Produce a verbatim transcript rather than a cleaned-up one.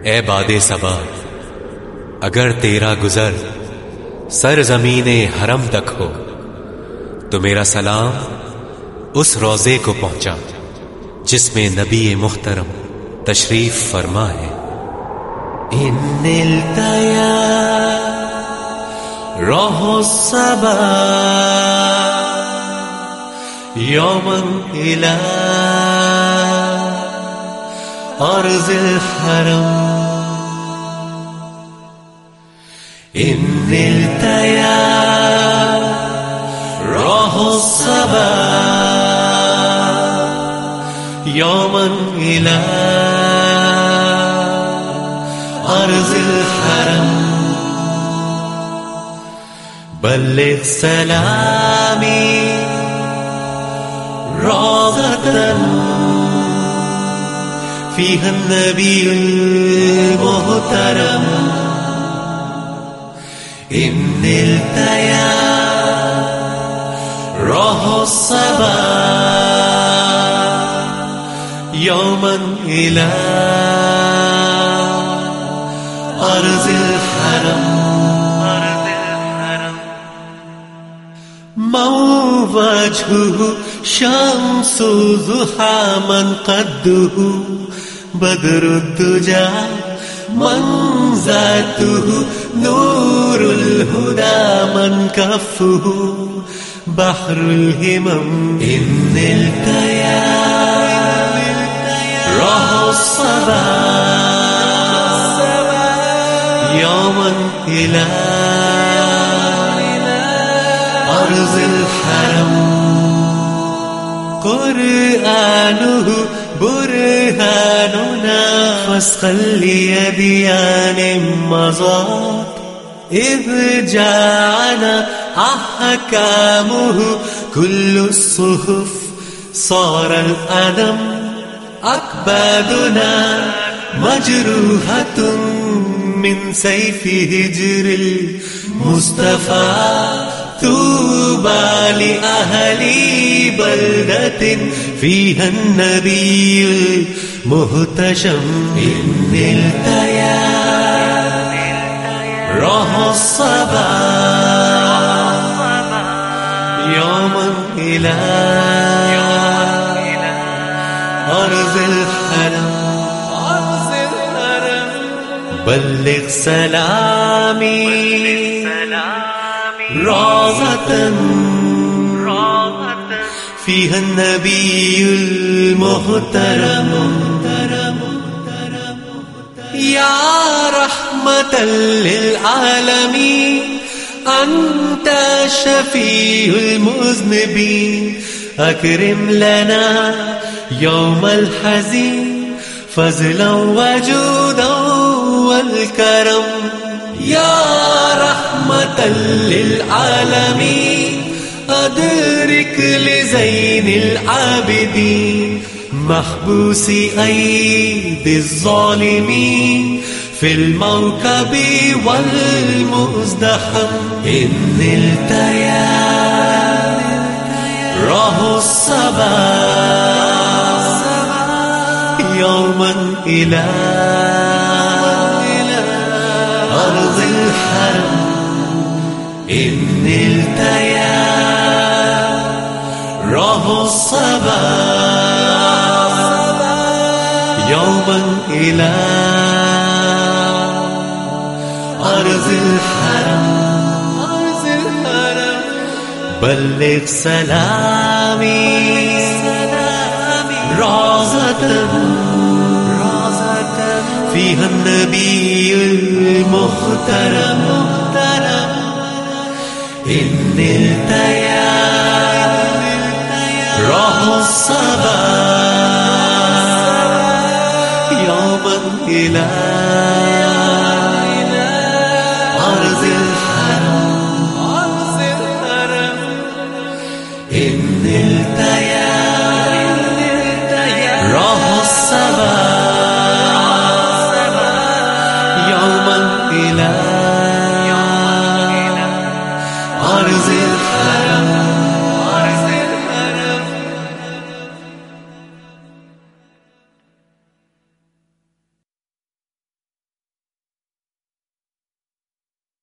ए बादे सबा, अगर तेरा गुजर सरजमीने हरम तक हो तो मेरा सलाम उस रोजे को पहुंचा जिसमें नबी मुहतरम तशरीफ फरमा है। इन्निल तया रोहो सबा यौमन इला अर्ज़िल हरम। इन्निल तया रोहो सबा यौमन इला अर्ज़िल हरम। बल्लिग़ सलामी रौज़तन फ़ीहा नबीयुल मुहतरम। इन्निल तया रोहो सबा यौमन इला अर्ज़िल हरम। मौवजुहु शम्सु ज़ुहा मन क़द्दुहु बद्रुद्दुजा मन ज़ातुहु नूरुल हुदा मन कफ़्फुहु बहरुल हिमम। इन्निल तया रोहो सबा यौमन इला अर्ज़िल हरम। क़ुरआनुहु बुरहानुना फ़स्क़ल लिअदियान मज़ात इज़ जाअना अहकामुहु कुल्लु सुहुफ़ सारल अदम। अकबादुना मजरूहतुन मिन सैफ़ि हिज्रिल मुस्तफ़ा तूबा लि अहली बल्दतिन फ़ीहा नबीयुल मुहतशम। इन्निल तया रोहो सबा यौमन इला अर्ज़िल हरम। बल्लिग़ सलामी रौज़तन फ़ीहा नबीयुल मुहतरम। या रहमतल लिल आलमीन अंत शफ़ीउल मुज़निबीन। अकरिम लना यौमल हज़ीन फ़ज़लन वजूदन वल करम। या रहमतल लिल आलमीन अदरिक लिज़ैनिल आबिदीन महबूसी ऐदिज़ ज़ालिमीन फ़िल मौकबि वल मुज़दहम। इन्निल तया रोहो सबा यौमन इला अर्ज़िल हरम। इन्निल तया रोहो सबा यौमन इला अर्ज़िल हरम। बल्लिग़ सलामी रौज़तन फ़ीहा नबीयुल मुहतरम। इन्निल तया रोहो सबा यौमन इला